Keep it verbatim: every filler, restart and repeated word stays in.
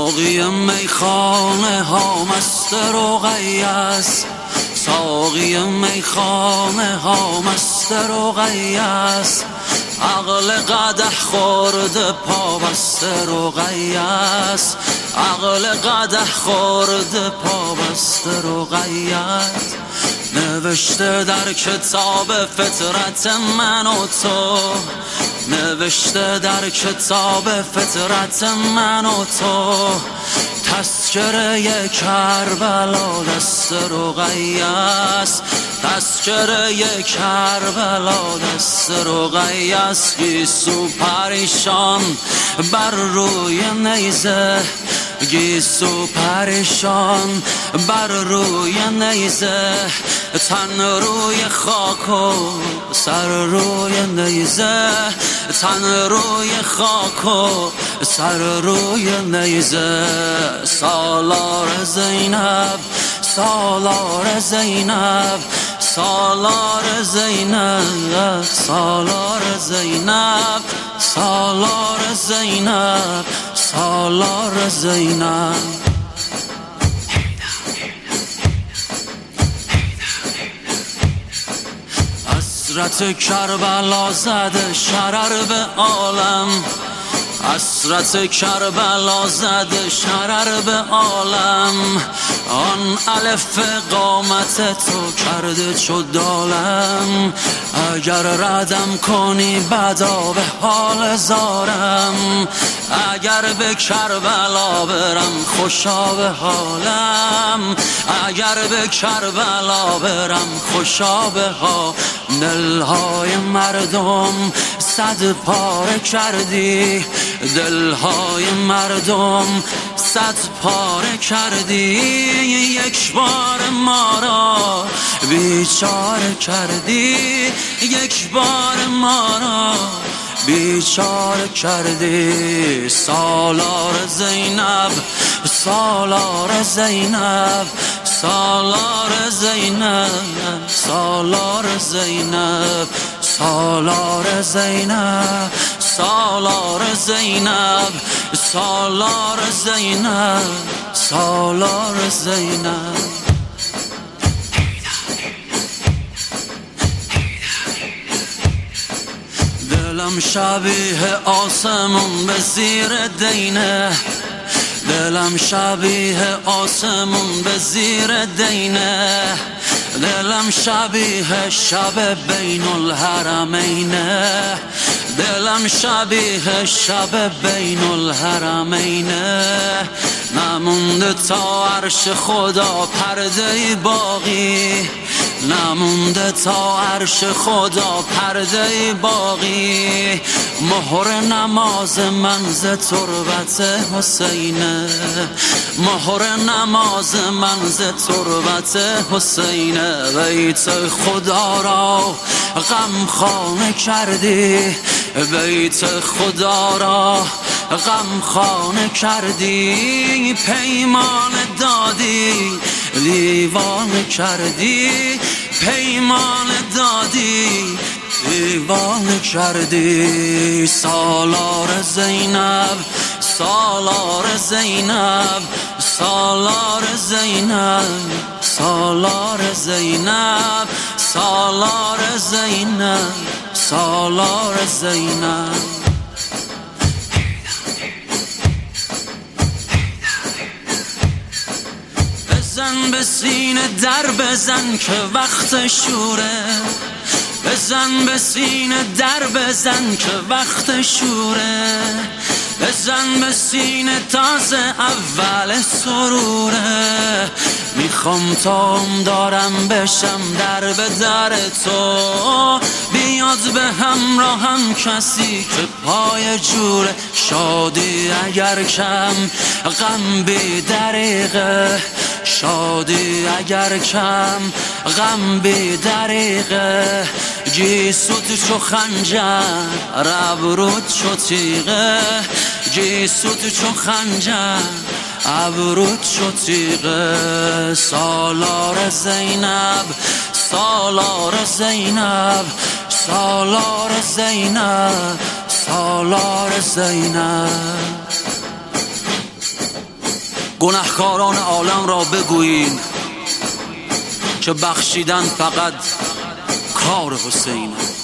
ساقی میخانه ها مست رقیه است، ساقی میخانه ها مست رقیه است، عقل قدح خورده پا بست رقیه است، عقل قدح خورده پا بست رقیه است. نوشته در کتاب فطرت من و تو، نوشته در کتاب فطرت من و تو، تذکره کربلا دست رقیه است، تذکره کربلا دست رقیه است. گیسو پریشان بر روی نیزه، گیسو پریشان بر روی نیزه، تن روی خاک و سر روی نیزه، تن روی خاک و سر روی نیزه. سالار زینب، سالار زینب، سالار زینب، سالار زینب، سالار زینب، سالار زینب. حسرت کربلا زده شرر به عالم، حسرت کربلا زده شرر به عالم، آن الف قامت تو کرده چو دالم. اگر ردم کنی بدا به حال زارم، اگر به کربلا برم خوشا به حالم، اگر به کربلا برم خوشا به حالم. دلهای مردم صد پاره کردی، دلهای مردم صد پاره کردی، یک بار ما را بیچاره کردی، یک بار ما را بیچاره کردی. سالار زینب، سالار زینب، سالار زینب، سالار زینب، سالار زینب، سالار زینب، سالار زینب، سالار زینب. دلم شبیه آسمون به زیر دینه، دلم شبیه آسمون به زیر دینه، دلم شبیه شب بین الحرمینه، دلم شبیه شب بین الحرمینه. نمونده تا عرش خدا پرده باقی، نمونده تا عرش خدا پرده باقی. مهر نماز من ز تربت حسینه، مهر نماز من ز تربت حسینه. بیت خدا را غم خانه کردی، بیت خدا را غم خانه کردی. پیمان دادی دیوانه کردی، پیمان دادی دیوانه کردی. سالار زینب، سالار زینب، سالار زینب، سالار زینب، سالار زینب، سالار زینب. بزن به سینه در بزن که وقت شوره، بزن به سینه در بزن که وقت شوره، بزن به سینه تازه اول سروره. میخوام تا هم دارم بشم در به در تو، بیاد به همراهم کسی که پای جوره. شادی اگر کم غم بی دریغه، شادی اگر کم غم بی دریغه. گیسوت چو خنجر ابروت چو تیغه، گیسوت چو خنجر ابروت چو تیغه. سالار زینب، سالار زینب، سالار زینب، سالار زینب. گنهکاران عالم را بگویین که بخشیدن فقط کار حسینه.